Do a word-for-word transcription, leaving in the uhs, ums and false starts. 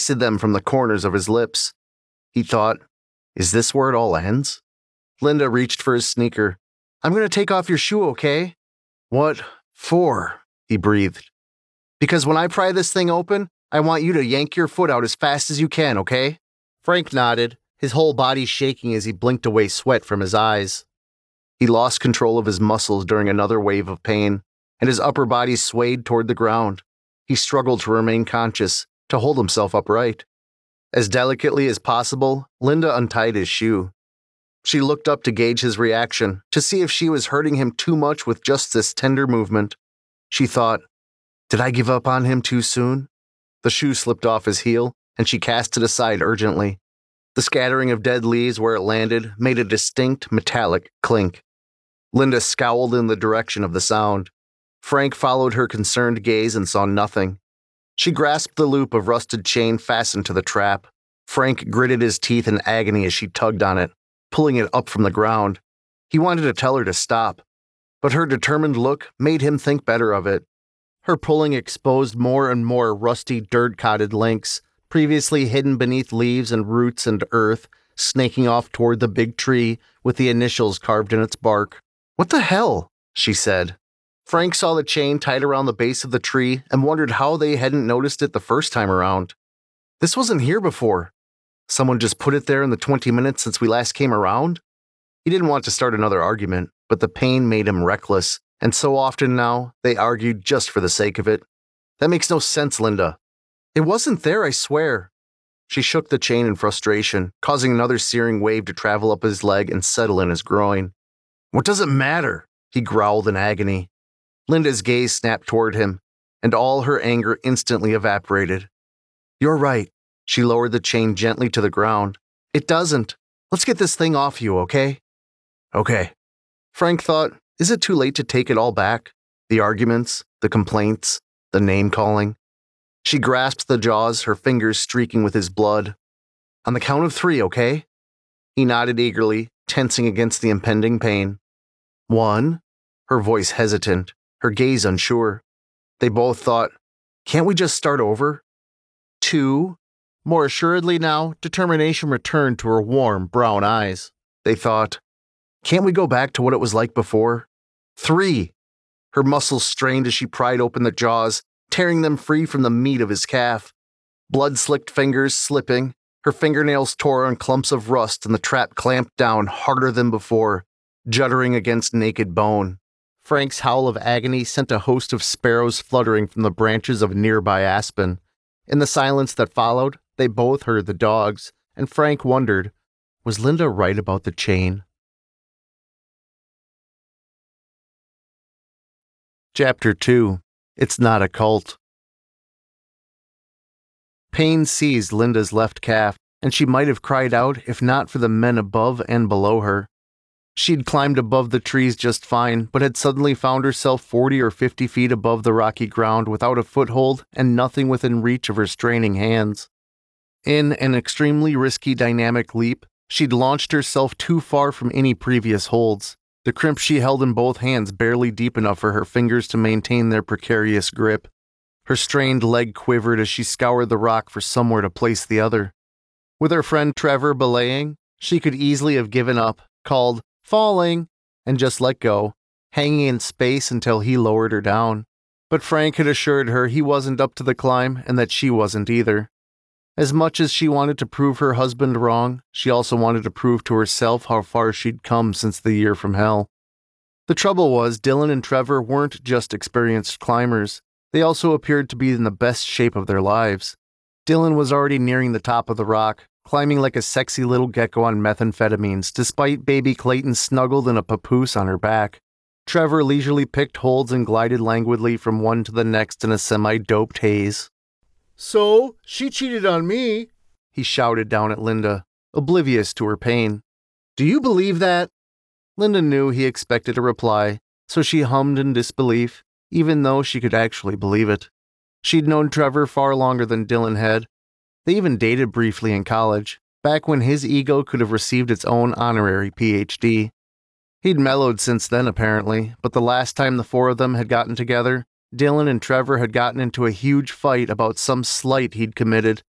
tasted them from the corners of his lips. He thought, is this where it all ends? Linda reached for his sneaker. I'm going to take off your shoe, okay? What for? He breathed. Because when I pry this thing open, I want you to yank your foot out as fast as you can, okay? Frank nodded, his whole body shaking as he blinked away sweat from his eyes. He lost control of his muscles during another wave of pain, and his upper body swayed toward the ground. He struggled to remain conscious, to hold himself upright. As delicately as possible, Linda untied his shoe. She looked up to gauge his reaction, to see if she was hurting him too much with just this tender movement. She thought, did I give up on him too soon? The shoe slipped off his heel, and she cast it aside urgently. The scattering of dead leaves where it landed made a distinct metallic clink. Linda scowled in the direction of the sound. Frank followed her concerned gaze and saw nothing. She grasped the loop of rusted chain fastened to the trap. Frank gritted his teeth in agony as she tugged on it, pulling it up from the ground. He wanted to tell her to stop, but her determined look made him think better of it. Her pulling exposed more and more rusty, dirt-coated links, previously hidden beneath leaves and roots and earth, snaking off toward the big tree with the initials carved in its bark. What the hell? She said. Frank saw the chain tied around the base of the tree and wondered how they hadn't noticed it the first time around. This wasn't here before. Someone just put it there in the twenty minutes since we last came around? He didn't want to start another argument, but the pain made him reckless, and so often now, they argued just for the sake of it. That makes no sense, Linda. It wasn't there, I swear. She shook the chain in frustration, causing another searing wave to travel up his leg and settle in his groin. What does it matter? He growled in agony. Linda's gaze snapped toward him, and all her anger instantly evaporated. You're right. She lowered the chain gently to the ground. It doesn't. Let's get this thing off you, okay? Okay. Frank thought, is it too late to take it all back? The arguments, the complaints, the name-calling. She grasped the jaws, her fingers streaking with his blood. On the count of three, okay? He nodded eagerly, tensing against the impending pain. One. Her voice hesitant, her gaze unsure. They both thought, can't we just start over? Two. More assuredly now, determination returned to her warm, brown eyes. They thought, can't we go back to what it was like before? Three. Her muscles strained as she pried open the jaws, tearing them free from the meat of his calf. Blood-slicked fingers slipping, her fingernails tore on clumps of rust and the trap clamped down harder than before, juddering against naked bone. Frank's howl of agony sent a host of sparrows fluttering from the branches of a nearby aspen. In the silence that followed, they both heard the dogs, and Frank wondered, was Linda right about the chain? Chapter two. It's Not a Cult. Pain seized Linda's left calf, and she might have cried out if not for the men above and below her. She'd climbed above the trees just fine, but had suddenly found herself forty or fifty feet above the rocky ground without a foothold and nothing within reach of her straining hands. In an extremely risky dynamic leap, she'd launched herself too far from any previous holds, the crimp she held in both hands barely deep enough for her fingers to maintain their precarious grip. Her strained leg quivered as she scoured the rock for somewhere to place the other. With her friend Trevor belaying, she could easily have given up, called, falling, and just let go, hanging in space until he lowered her down. But Frank had assured her he wasn't up to the climb and that she wasn't either. As much as she wanted to prove her husband wrong, she also wanted to prove to herself how far she'd come since the year from hell. The trouble was, Dylan and Trevor weren't just experienced climbers. They also appeared to be in the best shape of their lives. Dylan was already nearing the top of the rock, climbing like a sexy little gecko on methamphetamines, despite baby Clayton snuggled in a papoose on her back. Trevor leisurely picked holds and glided languidly from one to the next in a semi-doped haze. So, she cheated on me, he shouted down at Linda, oblivious to her pain. Do you believe that? Linda knew he expected a reply, so she hummed in disbelief, even though she could actually believe it. She'd known Trevor far longer than Dylan had. They even dated briefly in college, back when his ego could have received its own honorary P H D. He'd mellowed since then, apparently, but the last time the four of them had gotten together, Dylan and Trevor had gotten into a huge fight about some slight he'd committed,